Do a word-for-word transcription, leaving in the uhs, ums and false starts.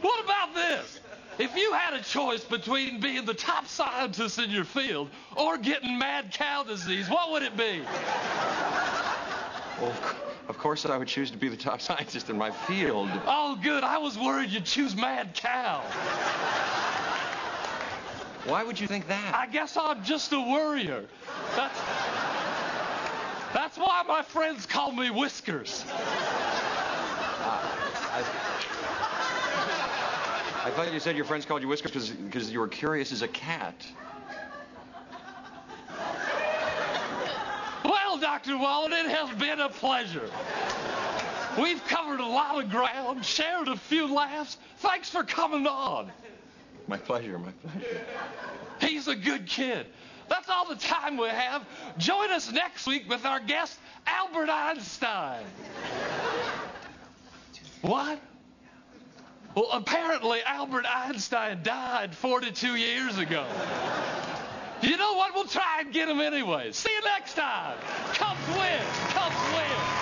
What about this? If you had a choice between being the top scientist in your field or getting mad cow disease, what would it be? Well, of course I would choose to be the top scientist in my field. Oh, good. I was worried you'd choose mad cow. Why would you think that? I guess I'm just a worrier. That's, that's why my friends call me Whiskers. Uh, I, I thought you said your friends called you Whiskers because you were curious as a cat. Well, Doctor Wallen, it has been a pleasure. We've covered a lot of ground, shared a few laughs. Thanks for coming on. My pleasure, my pleasure. He's a good kid. That's all the time we have. Join us next week with our guest, Albert Einstein. What? Well, apparently Albert Einstein died forty-two years ago. You know what? We'll try and get him anyway. See you next time. Cubs win. Cubs win.